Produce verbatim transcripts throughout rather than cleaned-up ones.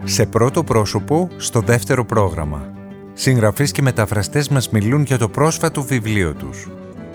Σε πρώτο πρόσωπο, στο δεύτερο πρόγραμμα. Συγγραφείς και μεταφραστές μας μιλούν για το πρόσφατο βιβλίο τους.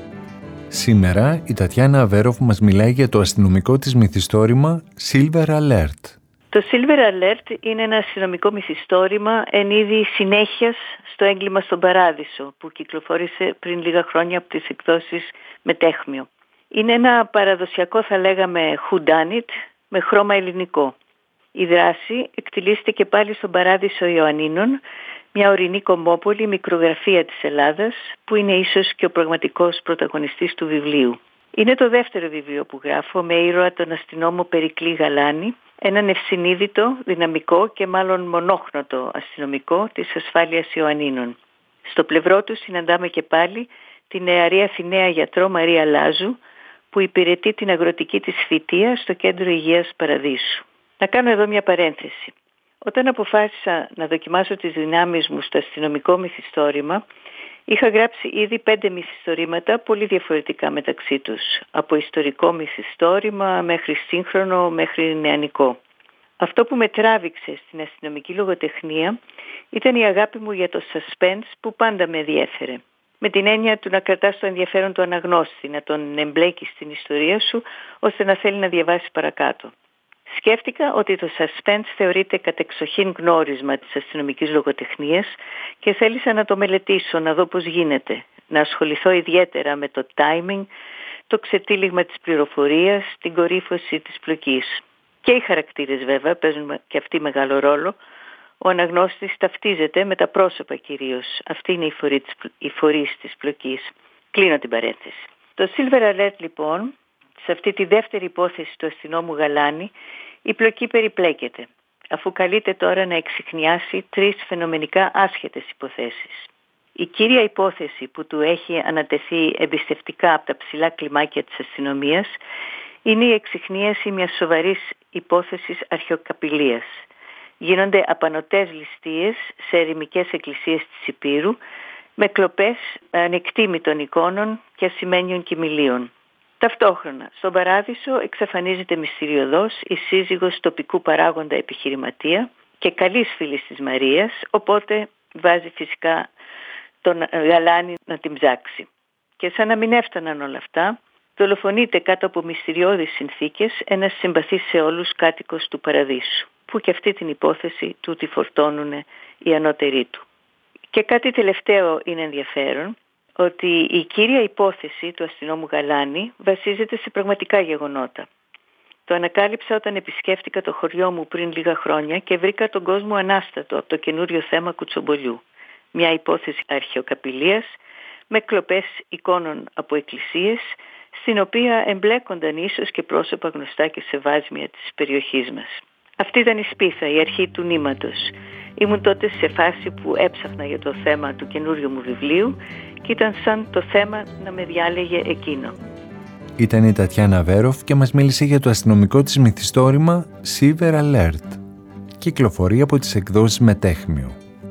Σήμερα η Τατιάνα Αβέροφ μας μιλάει για το αστυνομικό της μυθιστόρημα Silver Alert. Το Silver Alert είναι ένα αστυνομικό μυθιστόρημα εν είδη συνέχειας στο έγκλημα στον Παράδεισο που κυκλοφόρησε πριν λίγα χρόνια από τις εκδόσεις Μετέχμιο. Είναι ένα παραδοσιακό, θα λέγαμε, whodunit με χρώμα ελληνικό. Η δράση εκτιλήσεται και πάλι στον Παράδεισο Ιωαννίνων, μια ορεινή κομμόπολη, μικρογραφία της Ελλάδας, που είναι ίσως και ο πραγματικός πρωταγωνιστής του βιβλίου. Είναι το δεύτερο βιβλίο που γράφω με ήρωα τον αστυνόμο Περικλή Γαλάνη, έναν ευσυνείδητο, δυναμικό και μάλλον μονόχνοτο αστυνομικό της ασφάλειας Ιωαννίνων. Στο πλευρό του συναντάμε και πάλι την νεαρή Αθηναία γιατρό Μαρία Λάζου, που υπηρετεί την αγροτική της θητεία στο Κέντρο Υγείας Παραδείσου. Να κάνω εδώ μια παρένθεση. Όταν αποφάσισα να δοκιμάσω τις δυνάμεις μου στο αστυνομικό μυθιστόρημα, είχα γράψει ήδη πέντε μυθιστορήματα πολύ διαφορετικά μεταξύ τους. Από ιστορικό μυθιστόρημα μέχρι σύγχρονο μέχρι νεανικό. Αυτό που με τράβηξε στην αστυνομική λογοτεχνία ήταν η αγάπη μου για το suspense που πάντα με ενδιέφερε. Με την έννοια του να κρατάς το ενδιαφέρον του αναγνώστη, να τον εμπλέκεις στην ιστορία σου, ώστε να θέλει να διαβάσει παρακάτω. Σκέφτηκα ότι το suspense θεωρείται κατεξοχήν γνώρισμα της αστυνομικής λογοτεχνίας και θέλησα να το μελετήσω, να δω πώς γίνεται. Να ασχοληθώ ιδιαίτερα με το timing, το ξετύλιγμα της πληροφορίας, την κορύφωση της πλοκής. Και οι χαρακτήρες βέβαια παίζουν και αυτοί μεγάλο ρόλο. Ο αναγνώστης ταυτίζεται με τα πρόσωπα κυρίως. Αυτή είναι η φορής της πλοκής. Κλείνω την παρένθεση. Το Silver Alert λοιπόν, σε αυτή τη δεύτερη υπόθεση του αστυνόμου Γαλάνη, η πλοκή περιπλέκεται, αφού καλείται τώρα να εξιχνιάσει τρεις φαινομενικά άσχετες υποθέσεις. Η κύρια υπόθεση που του έχει ανατεθεί εμπιστευτικά από τα ψηλά κλιμάκια της αστυνομίας είναι η εξιχνίαση μιας σοβαρής υπόθεσης αρχαιοκαπηλείας. Γίνονται απανωτές ληστείες σε ερημικές εκκλησίες της Ηπείρου με κλοπές ανεκτήμητων εικόνων και ασημένιων κοιμηλίων. Ταυτόχρονα, στον Παράδεισο εξαφανίζεται μυστηριωδώς η σύζυγος τοπικού παράγοντα επιχειρηματία και καλής φίλης της Μαρίας, οπότε βάζει φυσικά τον Γαλάνη να την ψάξει. Και σαν να μην έφταναν όλα αυτά, δολοφονείται κάτω από μυστηριώδεις συνθήκες ένας συμπαθής σε όλους κάτοικος του Παραδείσου, που και αυτή την υπόθεση του τη φορτώνουν οι ανώτεροι του. Και κάτι τελευταίο είναι ενδιαφέρον, ότι η κύρια υπόθεση του αστυνόμου Γαλάνη βασίζεται σε πραγματικά γεγονότα. Το ανακάλυψα όταν επισκέφτηκα το χωριό μου πριν λίγα χρόνια και βρήκα τον κόσμο ανάστατο από το καινούριο θέμα Κουτσομπολιού. Μια υπόθεση αρχαιοκαπηλείας με κλοπές εικόνων από εκκλησίες, στην οποία εμπλέκονταν ίσως και πρόσωπα γνωστά και σεβάσμια της περιοχής μας. Αυτή ήταν η σπίθα, η αρχή του νήματος. Ήμουν τότε σε φάση που έψαχνα για το θέμα του καινούριου μου βιβλίου και ήταν σαν το θέμα να με διάλεγε εκείνο. Ήταν η Τατιάνα Αβέροφ και μας μίλησε για το αστυνομικό της μυθιστόρημα Silver Alert. Κυκλοφορεί από τις εκδόσεις Μετέχμιο.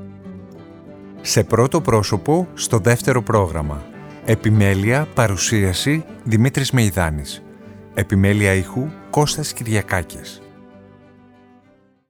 Σε πρώτο πρόσωπο, στο δεύτερο πρόγραμμα. Επιμέλεια, παρουσίαση, Δημήτρης Μεϊδάνης. Επιμέλεια ήχου, Κώστας Κυριακάκης.